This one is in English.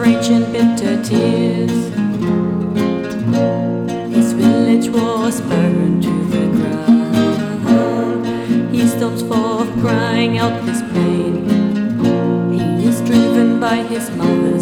rage and bitter tears. His village was burned to the ground. He stops forth crying out his pain. He is driven by his mother's